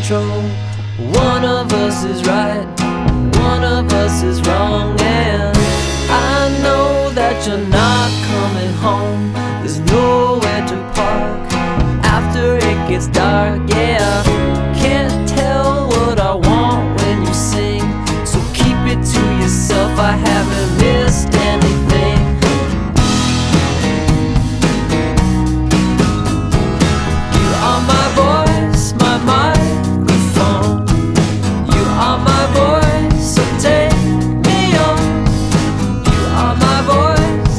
control. One of us is right, one of us is wrong, and I know that you're not coming home. There's nowhere to park after it gets dark, yeah. Can't tell what I want when you sing, so keep it to yourself. I haven't missed anything. You are my voice, my microphone. You are my voice, so take me on. You are my voice.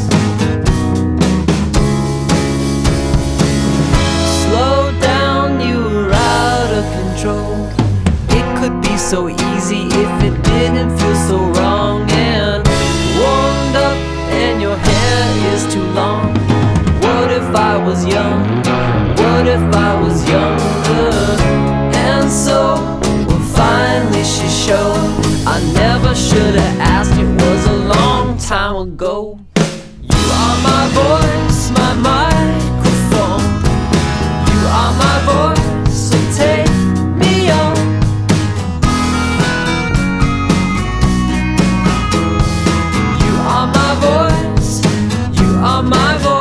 Slow down, you are out of control. It could be so easy if it didn't feel so wrong. And warmed up and your hair is too long. What if I was young? What if I was younger? And so, well, finally she showed. I never should have asked, it was a long time ago. You are my voice, my microphone. You are my voice, so take me on. You are my voice, you are my voice.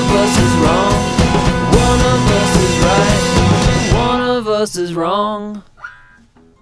Is wrong.